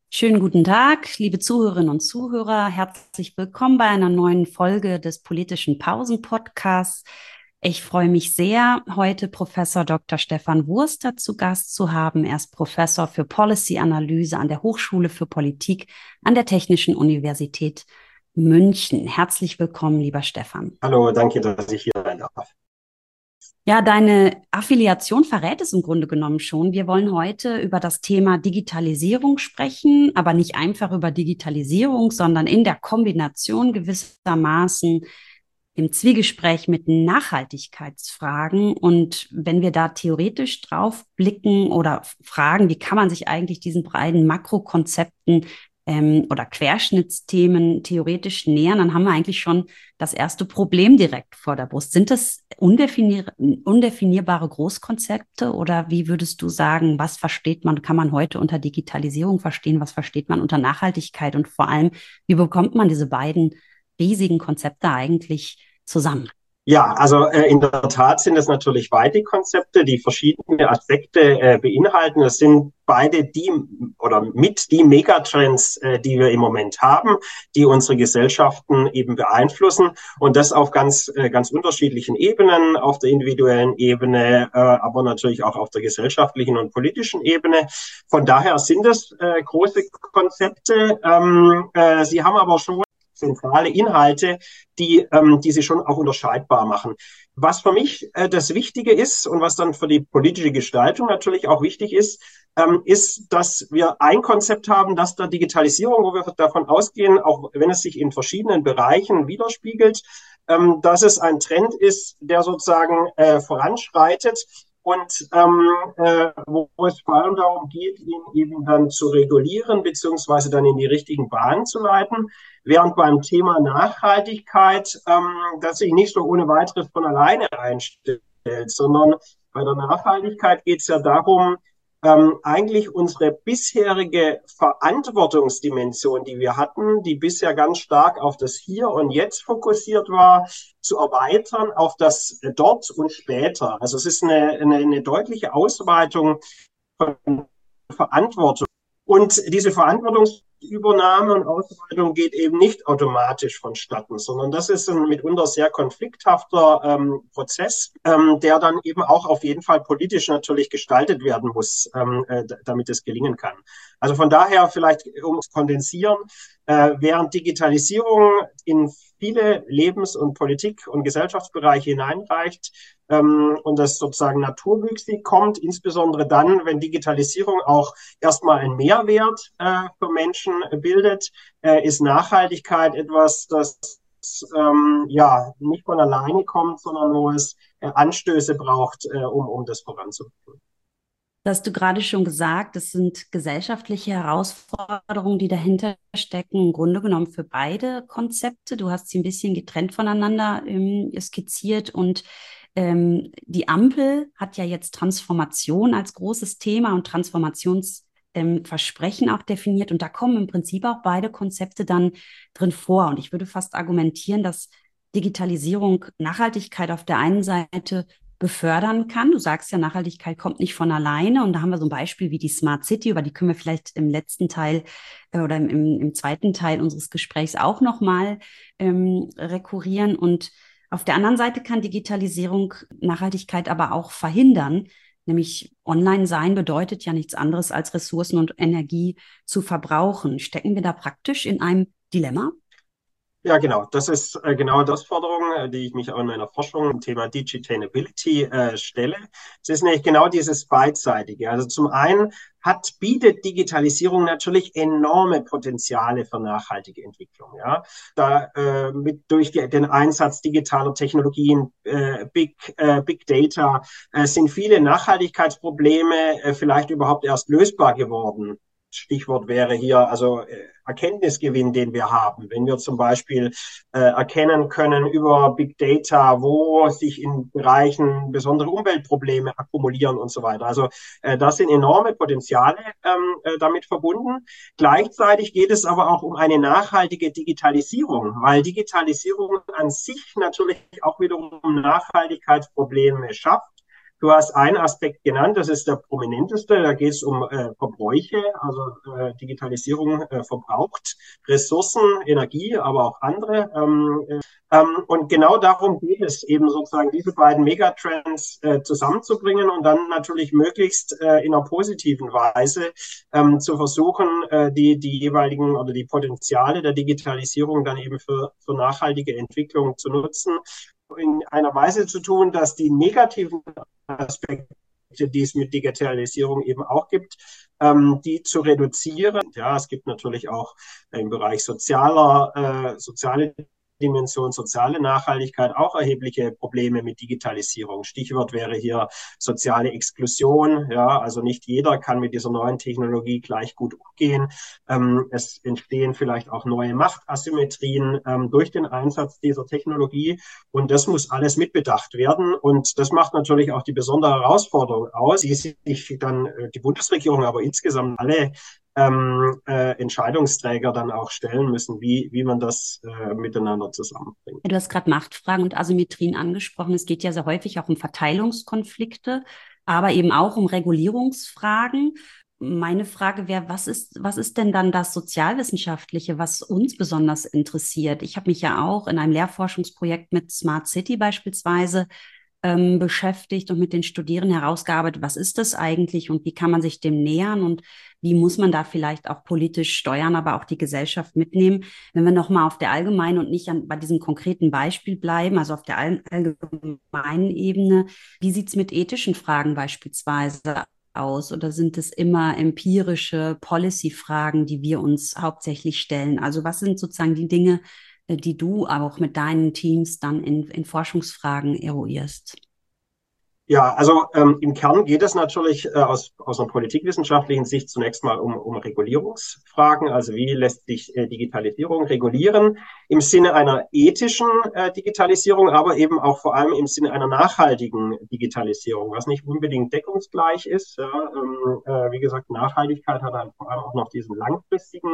Schönen guten Tag, liebe Zuhörerinnen und Zuhörer. Herzlich willkommen bei einer neuen Folge des Politischen Pausen-Podcasts. Ich freue mich sehr, heute Professor Dr. Stefan Wurster zu Gast zu haben. Er ist Professor für Policy-Analyse an der Hochschule für Politik an der Technischen Universität München. Herzlich willkommen, lieber Stefan. Hallo, danke, dass ich hier sein darf. Ja, deine Affiliation verrät es im Grunde genommen schon. Wir wollen heute über das Thema Digitalisierung sprechen, aber nicht einfach über Digitalisierung, sondern in der Kombination gewissermaßen im Zwiegespräch mit Nachhaltigkeitsfragen. Und wenn wir da theoretisch drauf blicken oder fragen, wie kann man sich eigentlich diesen beiden Makrokonzepten oder Querschnittsthemen theoretisch nähern, dann haben wir eigentlich schon das erste Problem direkt vor der Brust. Sind das undefinierbare Großkonzepte oder wie würdest du sagen, was versteht man, kann man heute unter Digitalisierung verstehen, was versteht man unter Nachhaltigkeit und vor allem, wie bekommt man diese beiden riesigen Konzepte eigentlich zusammen? Ja, also in der Tat sind es natürlich weite Konzepte, die verschiedene Aspekte beinhalten. Es sind beide die oder mit die Megatrends, die wir im Moment haben, die unsere Gesellschaften eben beeinflussen und das auf ganz unterschiedlichen Ebenen, auf der individuellen Ebene, aber natürlich auch auf der gesellschaftlichen und politischen Ebene. Von daher sind es große Konzepte. Sie haben aber schon zentrale Inhalte, die sie schon auch unterscheidbar machen. Was für mich das Wichtige ist und was dann für die politische Gestaltung natürlich auch wichtig ist, dass wir ein Konzept haben, das der Digitalisierung, wo wir davon ausgehen, auch wenn es sich in verschiedenen Bereichen widerspiegelt, dass es ein Trend ist, der sozusagen voranschreitet und wo es vor allem darum geht, ihn eben dann zu regulieren, beziehungsweise dann in die richtigen Bahnen zu leiten. Während beim Thema Nachhaltigkeit das sich nicht so ohne weiteres von alleine einstellt, sondern bei der Nachhaltigkeit geht es ja darum, eigentlich unsere bisherige Verantwortungsdimension, die wir hatten, die bisher ganz stark auf das Hier und Jetzt fokussiert war, zu erweitern auf das Dort und Später. Also es ist eine deutliche Ausweitung von Verantwortung. Und diese Verantwortungsübernahme und Ausweitung geht eben nicht automatisch vonstatten, sondern das ist ein mitunter sehr konflikthafter Prozess, der dann eben auch auf jeden Fall politisch natürlich gestaltet werden muss, damit es gelingen kann. Also von daher vielleicht, um es kondensieren, während Digitalisierung in viele Lebens- und Politik- und Gesellschaftsbereiche hineinreicht, und das sozusagen naturwüchsig kommt, insbesondere dann, wenn Digitalisierung auch erstmal einen Mehrwert für Menschen bildet, ist Nachhaltigkeit etwas, das ja nicht von alleine kommt, sondern wo es Anstöße braucht, um das voranzubringen. Das hast du gerade schon gesagt, das sind gesellschaftliche Herausforderungen, die dahinter stecken, im Grunde genommen für beide Konzepte. Du hast sie ein bisschen getrennt voneinander skizziert und die Ampel hat ja jetzt Transformation als großes Thema und Transformationsversprechen auch definiert. Und da kommen im Prinzip auch beide Konzepte dann drin vor. Und ich würde fast argumentieren, dass Digitalisierung Nachhaltigkeit auf der einen Seite befördern kann. Du sagst ja, Nachhaltigkeit kommt nicht von alleine. Und da haben wir so ein Beispiel wie die Smart City, über die können wir vielleicht im letzten Teil oder im zweiten Teil unseres Gesprächs auch nochmal rekurrieren. Und auf der anderen Seite kann Digitalisierung Nachhaltigkeit aber auch verhindern. Nämlich Online-Sein bedeutet ja nichts anderes als Ressourcen und Energie zu verbrauchen. Stecken wir da praktisch in einem Dilemma? Ja, genau. Das ist genau das Forderung, die ich mich auch in meiner Forschung im Thema Digitainability stelle. Es ist nämlich genau dieses Beidseitige. Also zum einen bietet Digitalisierung natürlich enorme Potenziale für nachhaltige Entwicklung. Ja, da durch den Einsatz digitaler Technologien, Big Data, sind viele Nachhaltigkeitsprobleme vielleicht überhaupt erst lösbar geworden. Stichwort wäre hier also Erkenntnisgewinn, den wir haben. Wenn wir zum Beispiel erkennen können über Big Data, wo sich in Bereichen besondere Umweltprobleme akkumulieren und so weiter. Also das sind enorme Potenziale damit verbunden. Gleichzeitig geht es aber auch um eine nachhaltige Digitalisierung, weil Digitalisierung an sich natürlich auch wiederum Nachhaltigkeitsprobleme schafft. Du hast einen Aspekt genannt, das ist der prominenteste, da geht es um Verbräuche, also Digitalisierung verbraucht Ressourcen, Energie, aber auch andere. Und genau darum geht es eben sozusagen, diese beiden Megatrends zusammenzubringen und dann natürlich möglichst in einer positiven Weise zu versuchen, die jeweiligen oder die Potenziale der Digitalisierung dann eben für nachhaltige Entwicklung zu nutzen, in einer Weise zu tun, dass die negativen Aspekte, die es mit Digitalisierung eben auch gibt, die zu reduzieren. Ja, es gibt natürlich auch im Bereich soziale Dimension, soziale Nachhaltigkeit auch erhebliche Probleme mit Digitalisierung. Stichwort wäre hier soziale Exklusion. Ja, also nicht jeder kann mit dieser neuen Technologie gleich gut umgehen. Es entstehen vielleicht auch neue Machtasymmetrien durch den Einsatz dieser Technologie. Und das muss alles mitbedacht werden. Und das macht natürlich auch die besondere Herausforderung aus, die sich dann die Bundesregierung, aber insgesamt alle Entscheidungsträger dann auch stellen müssen, wie man das miteinander zusammenbringt. Du hast gerade Machtfragen und Asymmetrien angesprochen. Es geht ja sehr häufig auch um Verteilungskonflikte, aber eben auch um Regulierungsfragen. Meine Frage wäre, was ist denn dann das Sozialwissenschaftliche, was uns besonders interessiert? Ich habe mich ja auch in einem Lehrforschungsprojekt mit Smart City beispielsweise beschäftigt und mit den Studierenden herausgearbeitet, was ist das eigentlich und wie kann man sich dem nähern und wie muss man da vielleicht auch politisch steuern, aber auch die Gesellschaft mitnehmen. Wenn wir nochmal auf der allgemeinen und nicht bei diesem konkreten Beispiel bleiben, also auf der allgemeinen Ebene, wie sieht's mit ethischen Fragen beispielsweise aus oder sind es immer empirische Policy-Fragen, die wir uns hauptsächlich stellen? Also was sind sozusagen die Dinge, die du auch mit deinen Teams dann in Forschungsfragen eruierst? Ja, also im Kern geht es natürlich aus einer politikwissenschaftlichen Sicht zunächst mal um Regulierungsfragen. Also wie lässt sich Digitalisierung regulieren im Sinne einer ethischen Digitalisierung, aber eben auch vor allem im Sinne einer nachhaltigen Digitalisierung, was nicht unbedingt deckungsgleich ist. Ja, wie gesagt, Nachhaltigkeit hat dann vor allem auch noch diesen langfristigen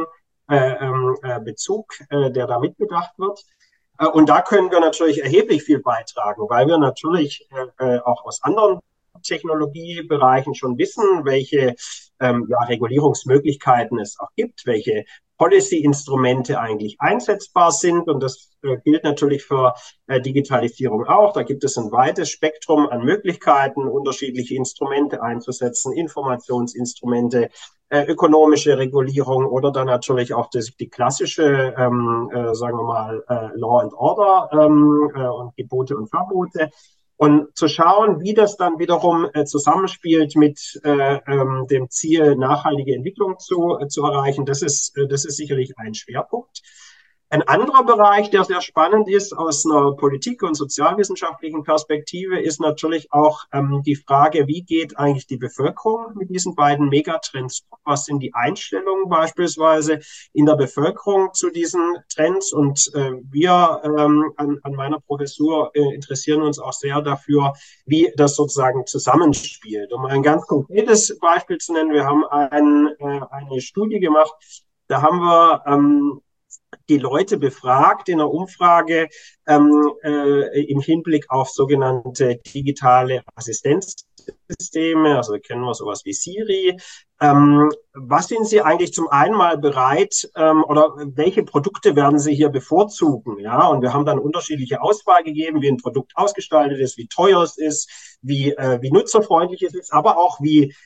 Bezug, der da mitbedacht wird. Und da können wir natürlich erheblich viel beitragen, weil wir natürlich auch aus anderen Technologiebereichen schon wissen, welche Regulierungsmöglichkeiten es auch gibt, welche Policy-Instrumente eigentlich einsetzbar sind. Und das gilt natürlich für Digitalisierung auch. Da gibt es ein weites Spektrum an Möglichkeiten, unterschiedliche Instrumente einzusetzen, Informationsinstrumente, ökonomische Regulierung oder dann natürlich auch die klassische, sagen wir mal, Law and Order und Gebote und Verbote. Und zu schauen, wie das dann wiederum zusammenspielt mit dem Ziel, nachhaltige Entwicklung zu erreichen, das ist sicherlich ein Schwerpunkt. Ein anderer Bereich, der sehr spannend ist aus einer politik- und sozialwissenschaftlichen Perspektive, ist natürlich auch die Frage, wie geht eigentlich die Bevölkerung mit diesen beiden Megatrends um? Was sind die Einstellungen beispielsweise in der Bevölkerung zu diesen Trends? Und wir an meiner Professur interessieren uns auch sehr dafür, wie das sozusagen zusammenspielt. Um ein ganz konkretes Beispiel zu nennen, wir haben eine Studie gemacht, da haben wir die Leute befragt in einer Umfrage im Hinblick auf sogenannte digitale Assistenzsysteme, also kennen wir sowas wie Siri. Was sind Sie eigentlich zum einen mal bereit oder welche Produkte werden Sie hier bevorzugen? Ja, und wir haben dann unterschiedliche Auswahl gegeben, wie ein Produkt ausgestaltet ist, wie teuer es ist, wie nutzerfreundlich es ist, aber auch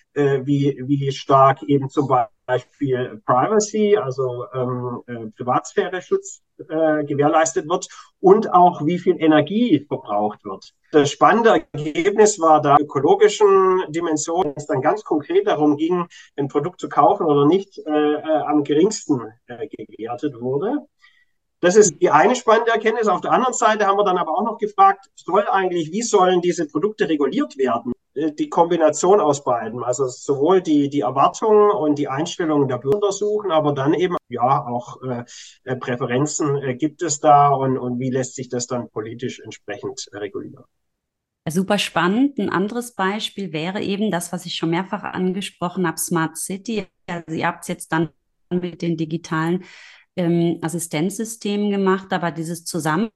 wie stark eben zum Beispiel Privacy, also Privatsphäre-Schutz gewährleistet wird und auch wie viel Energie verbraucht wird. Das spannende Ergebnis war da ökologischen Dimensionen, es dann ganz konkret darum ging, ein Produkt zu kaufen oder nicht, am geringsten gewertet wurde. Das ist die eine spannende Erkenntnis. Auf der anderen Seite haben wir dann aber auch noch gefragt, wie sollen diese Produkte reguliert werden? Die Kombination aus beiden, also sowohl die Erwartungen und die Einstellungen der Bürger suchen, aber dann eben ja auch Präferenzen gibt es da und wie lässt sich das dann politisch entsprechend regulieren? Super spannend. Ein anderes Beispiel wäre eben das, was ich schon mehrfach angesprochen habe, Smart City. Also ihr habt es jetzt dann mit den digitalen Assistenzsystemen gemacht, aber dieses Zusammenspiel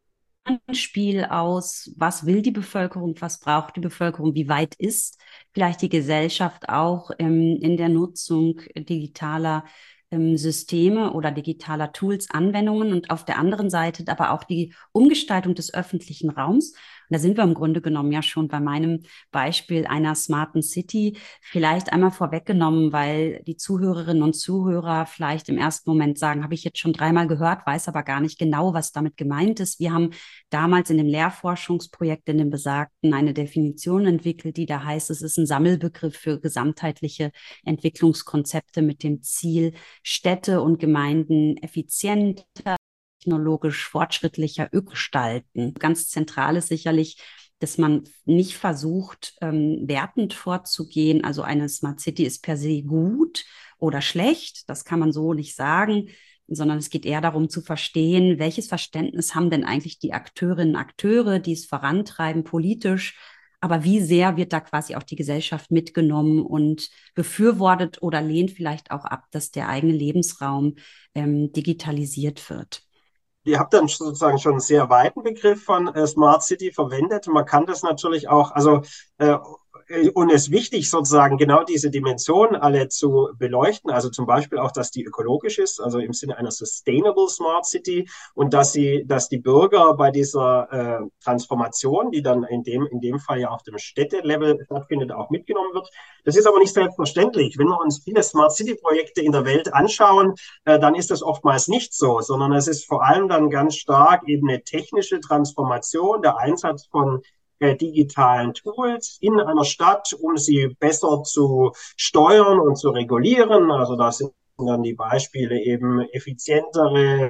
Zusammenspiel aus, was will die Bevölkerung, was braucht die Bevölkerung, wie weit ist vielleicht die Gesellschaft auch in der Nutzung digitaler Systeme oder digitaler Tools, Anwendungen und auf der anderen Seite aber auch die Umgestaltung des öffentlichen Raums. Und da sind wir im Grunde genommen ja schon bei meinem Beispiel einer smarten City. Vielleicht einmal vorweggenommen, weil die Zuhörerinnen und Zuhörer vielleicht im ersten Moment sagen, habe ich jetzt schon dreimal gehört, weiß aber gar nicht genau, was damit gemeint ist. Wir haben damals in dem Lehrforschungsprojekt, in dem besagten, eine Definition entwickelt, die da heißt, es ist ein Sammelbegriff für gesamtheitliche Entwicklungskonzepte mit dem Ziel, Städte und Gemeinden effizienter, technologisch fortschrittlicher gestalten. Ganz zentral ist sicherlich, dass man nicht versucht, wertend vorzugehen. Also eine Smart City ist per se gut oder schlecht. Das kann man so nicht sagen, sondern es geht eher darum zu verstehen, welches Verständnis haben denn eigentlich die Akteurinnen und Akteure, die es vorantreiben politisch, aber wie sehr wird da quasi auch die Gesellschaft mitgenommen und befürwortet oder lehnt vielleicht auch ab, dass der eigene Lebensraum digitalisiert wird? Ihr habt dann sozusagen schon einen sehr weiten Begriff von Smart City verwendet. Man kann das natürlich auch, äh, und es ist wichtig sozusagen genau diese Dimensionen alle zu beleuchten. Also zum Beispiel auch, dass die ökologisch ist, also im Sinne einer Sustainable Smart City und dass die Bürger bei dieser Transformation, die dann in dem Fall ja auf dem Städtelevel stattfindet, auch mitgenommen wird. Das ist aber nicht selbstverständlich. Wenn wir uns viele Smart City Projekte in der Welt anschauen, dann ist das oftmals nicht so, sondern es ist vor allem dann ganz stark eben eine technische Transformation, der Einsatz von digitalen Tools in einer Stadt, um sie besser zu steuern und zu regulieren. Also das sind dann die Beispiele eben effizientere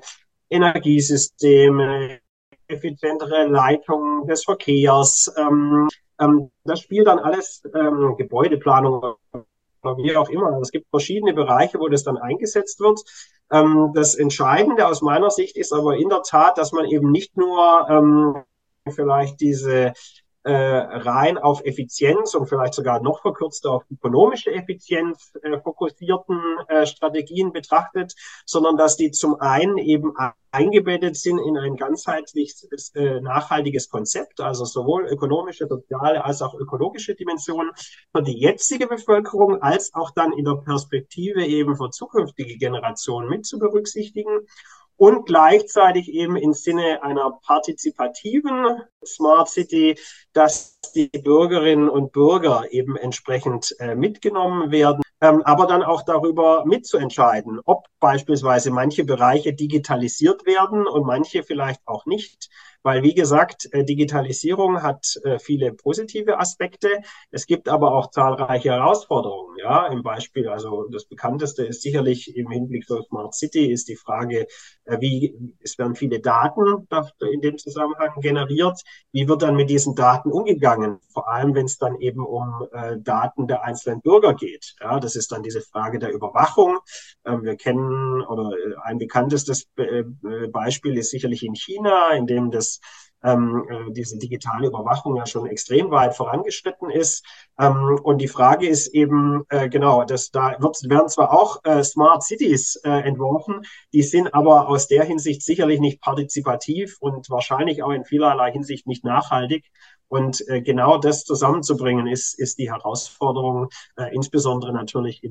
Energiesysteme, effizientere Leitung des Verkehrs. Das spielt dann alles Gebäudeplanung oder wie auch immer. Es gibt verschiedene Bereiche, wo das dann eingesetzt wird. Das Entscheidende aus meiner Sicht ist aber in der Tat, dass man eben nicht nur vielleicht diese rein auf Effizienz und vielleicht sogar noch verkürzt auf ökonomische Effizienz fokussierten Strategien betrachtet, sondern dass die zum einen eben eingebettet sind in ein ganzheitliches, nachhaltiges Konzept, also sowohl ökonomische, soziale als auch ökologische Dimensionen für die jetzige Bevölkerung als auch dann in der Perspektive eben für zukünftige Generationen mit zu berücksichtigen und gleichzeitig eben im Sinne einer partizipativen Smart City, dass die Bürgerinnen und Bürger eben entsprechend mitgenommen werden, aber dann auch darüber mitzuentscheiden, ob beispielsweise manche Bereiche digitalisiert werden und manche vielleicht auch nicht. Weil, wie gesagt, Digitalisierung hat viele positive Aspekte. Es gibt aber auch zahlreiche Herausforderungen. Ja, im Beispiel, also das bekannteste ist sicherlich im Hinblick auf Smart City, ist die Frage, es werden viele Daten in dem Zusammenhang generiert. Wie wird dann mit diesen Daten umgegangen? Vor allem, wenn es dann eben um Daten der einzelnen Bürger geht. Ja, das ist dann diese Frage der Überwachung. Wir kennen oder ein bekanntestes Beispiel ist sicherlich in China, in dem diese digitale Überwachung ja schon extrem weit vorangeschritten ist. Und die Frage ist eben, genau, werden zwar auch Smart Cities entworfen, die sind aber aus der Hinsicht sicherlich nicht partizipativ und wahrscheinlich auch in vielerlei Hinsicht nicht nachhaltig. Und genau das zusammenzubringen ist die Herausforderung, insbesondere natürlich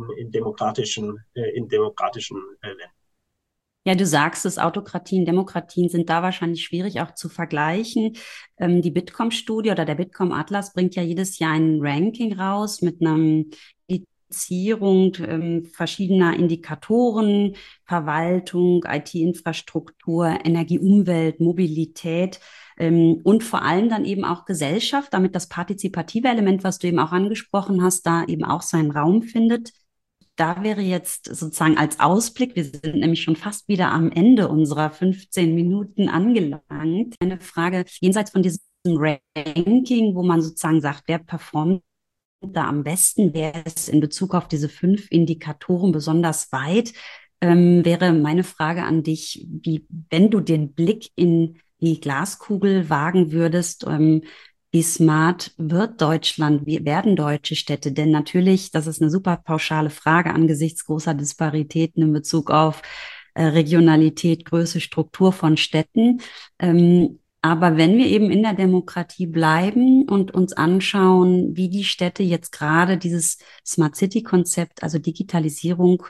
in demokratischen Ländern. Ja, du sagst es, Autokratien, Demokratien sind da wahrscheinlich schwierig auch zu vergleichen. Die Bitkom-Studie oder der Bitkom-Atlas bringt ja jedes Jahr ein Ranking raus mit einer Indizierung verschiedener Indikatoren, Verwaltung, IT-Infrastruktur, Energie, Umwelt, Mobilität und vor allem dann eben auch Gesellschaft, damit das partizipative Element, was du eben auch angesprochen hast, da eben auch seinen Raum findet. Da wäre jetzt sozusagen als Ausblick, wir sind nämlich schon fast wieder am Ende unserer 15 Minuten angelangt, eine Frage jenseits von diesem Ranking, wo man sozusagen sagt, wer performt da am besten, wer ist in Bezug auf diese 5 Indikatoren besonders weit, wäre meine Frage an dich, wenn du den Blick in die Glaskugel wagen würdest, wie smart wird Deutschland? Wie werden deutsche Städte? Denn natürlich, das ist eine super pauschale Frage angesichts großer Disparitäten in Bezug auf Regionalität, Größe, Struktur von Städten. Aber wenn wir eben in der Demokratie bleiben und uns anschauen, wie die Städte jetzt gerade dieses Smart City-Konzept, also Digitalisierung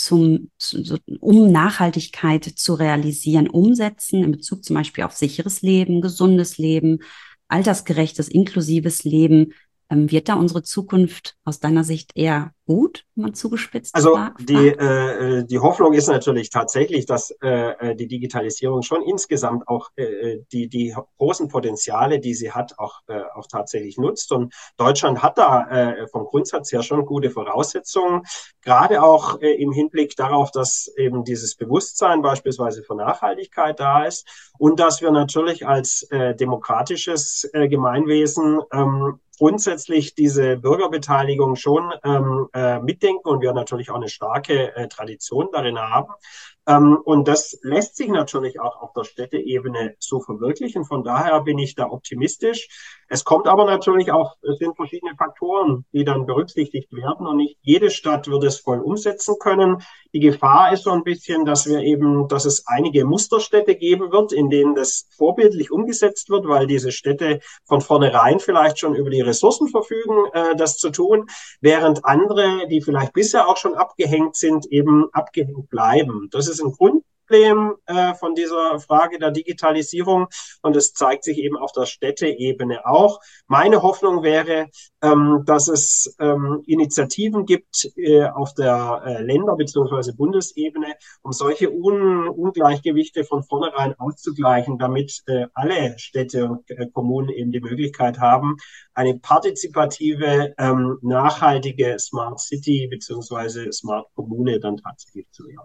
um Nachhaltigkeit zu realisieren, umsetzen, in Bezug zum Beispiel auf sicheres Leben, gesundes Leben, altersgerechtes, inklusives Leben, wird da unsere Zukunft aus deiner Sicht eher gut, wenn man zugespitzt Also fragt? die Hoffnung ist natürlich tatsächlich, dass die Digitalisierung schon insgesamt auch die großen Potenziale, die sie hat, auch tatsächlich nutzt. Und Deutschland hat da vom Grundsatz her schon gute Voraussetzungen, gerade auch im Hinblick darauf, dass eben dieses Bewusstsein beispielsweise für Nachhaltigkeit da ist und dass wir natürlich als demokratisches Gemeinwesen grundsätzlich diese Bürgerbeteiligung schon mitdenken und wir natürlich auch eine starke Tradition darin haben. Und das lässt sich natürlich auch auf der Städteebene so verwirklichen. Von daher bin ich da optimistisch. Es kommt aber natürlich auch, es sind verschiedene Faktoren, die dann berücksichtigt werden und nicht jede Stadt wird es voll umsetzen können. Die Gefahr ist so ein bisschen, dass es einige Musterstädte geben wird, in denen das vorbildlich umgesetzt wird, weil diese Städte von vornherein vielleicht schon über die Ressourcen verfügen, das zu tun, während andere, die vielleicht bisher auch schon abgehängt sind, eben abgehängt bleiben. Das ist ein Grundproblem von dieser Frage der Digitalisierung und es zeigt sich eben auf der Städteebene auch. Meine Hoffnung wäre, dass es Initiativen gibt auf der Länder- bzw. Bundesebene, um solche Ungleichgewichte von vornherein auszugleichen, damit alle Städte und Kommunen eben die Möglichkeit haben, eine partizipative, nachhaltige Smart City bzw. Smart Kommune dann tatsächlich zu werden.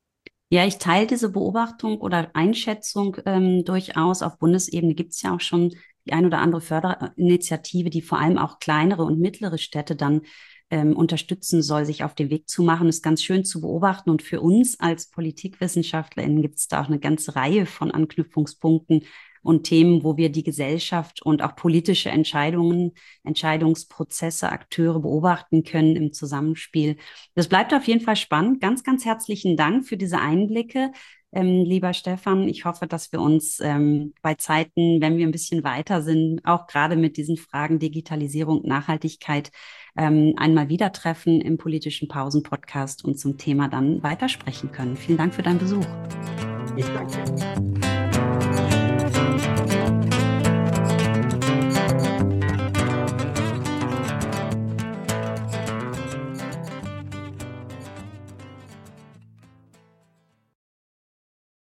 Ja, ich teile diese Beobachtung oder Einschätzung durchaus. Auf Bundesebene gibt es ja auch schon die ein oder andere Förderinitiative, die vor allem auch kleinere und mittlere Städte dann unterstützen soll, sich auf den Weg zu machen. Das ist ganz schön zu beobachten. Und für uns als PolitikwissenschaftlerInnen gibt es da auch eine ganze Reihe von Anknüpfungspunkten und Themen, wo wir die Gesellschaft und auch politische Entscheidungen, Entscheidungsprozesse, Akteure beobachten können im Zusammenspiel. Das bleibt auf jeden Fall spannend. Ganz, ganz herzlichen Dank für diese Einblicke, lieber Stefan. Ich hoffe, dass wir uns bei Zeiten, wenn wir ein bisschen weiter sind, auch gerade mit diesen Fragen Digitalisierung, Nachhaltigkeit, einmal wieder treffen im politischen Pausen-Podcast und zum Thema dann weitersprechen können. Vielen Dank für deinen Besuch. Ich danke.